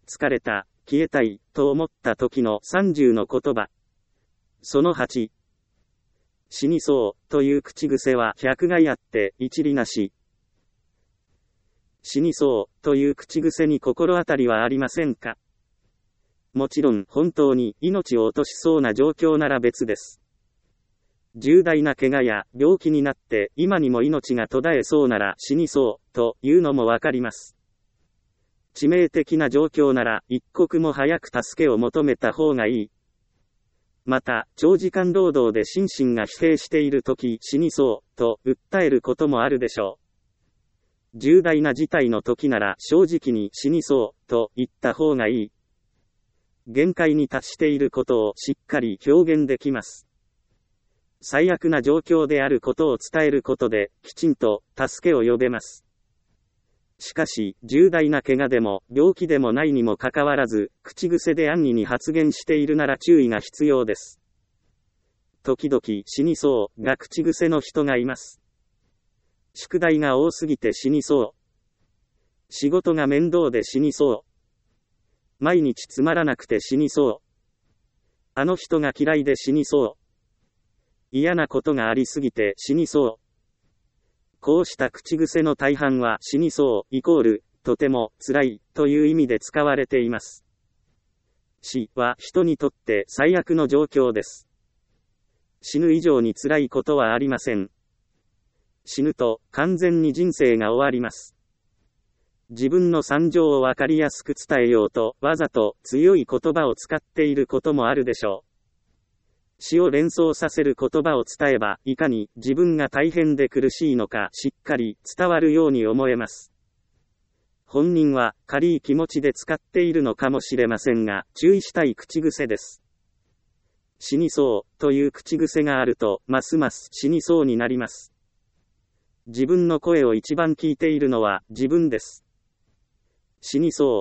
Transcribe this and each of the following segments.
疲れた、消えたい、と思った時の30の言葉。その8。死にそう、という口癖は百害あって一理なし。死にそう、という口癖に心当たりはありませんか？もちろん本当に命を落としそうな状況なら別です。重大な怪我や病気になって今にも命が途絶えそうなら死にそう、というのもわかります。致命的な状況なら一刻も早く助けを求めた方がいい。また、長時間労働で心身が疲弊しているとき死にそう、と訴えることもあるでしょう。重大な事態の時なら正直に死にそう、と言った方がいい。限界に達していることをしっかり表現できます。最悪な状況であることを伝えることで、きちんと助けを呼べます。しかし、重大な怪我でも病気でもないにもかかわらず、口癖で安易に発言しているなら注意が必要です。時々死にそうが口癖の人がいます。宿題が多すぎて死にそう。仕事が面倒で死にそう。毎日つまらなくて死にそう。あの人が嫌いで死にそう。嫌なことがありすぎて死にそう。こうした口癖の大半は死にそうイコールとても辛いという意味で使われています。死は人にとって最悪の状況です。死ぬ以上に辛いことはありません。死ぬと完全に人生が終わります。自分の惨状をわかりやすく伝えようとわざと強い言葉を使っていることもあるでしょう。死を連想させる言葉を伝えば、いかに自分が大変で苦しいのかしっかり伝わるように思えます。本人は軽い気持ちで使っているのかもしれませんが、注意したい口癖です。死にそうという口癖があると、ますます死にそうになります。自分の声を一番聞いているのは自分です。死にそう、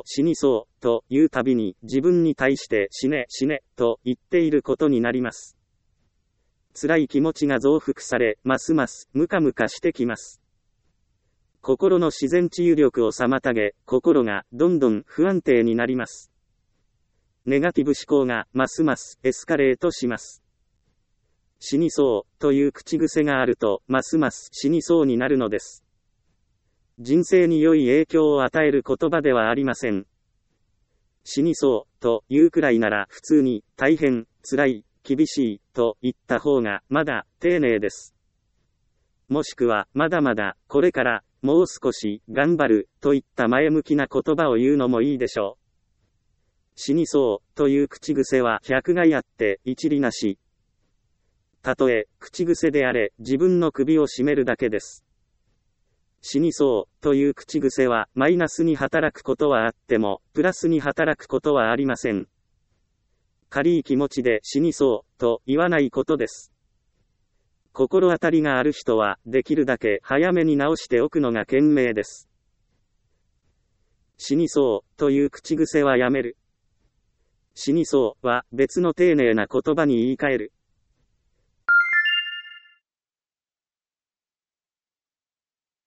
というたびに自分に対して死ね、と言っていることになります。辛い気持ちが増幅され、ますますムカムカしてきます。心の自然治癒力を妨げ、心がどんどん不安定になります。ネガティブ思考がますますエスカレートします。死にそうという口癖があると、ますます死にそうになるのです。人生に良い影響を与える言葉ではありません。死にそうというくらいなら普通に大変、辛い、厳しいと言った方がまだ丁寧です。もしくはまだまだこれからもう少し頑張るといった前向きな言葉を言うのもいいでしょう。死にそうという口癖は百害あって一理なし。たとえ口癖であれ自分の首を絞めるだけです。死にそうという口癖はマイナスに働くことはあってもプラスに働くことはありません。軽い気持ちで死にそうと言わないことです。心当たりがある人はできるだけ早めに直しておくのが賢明です。死にそうという口癖はやめる。死にそうは別の丁寧な言葉に言い換える。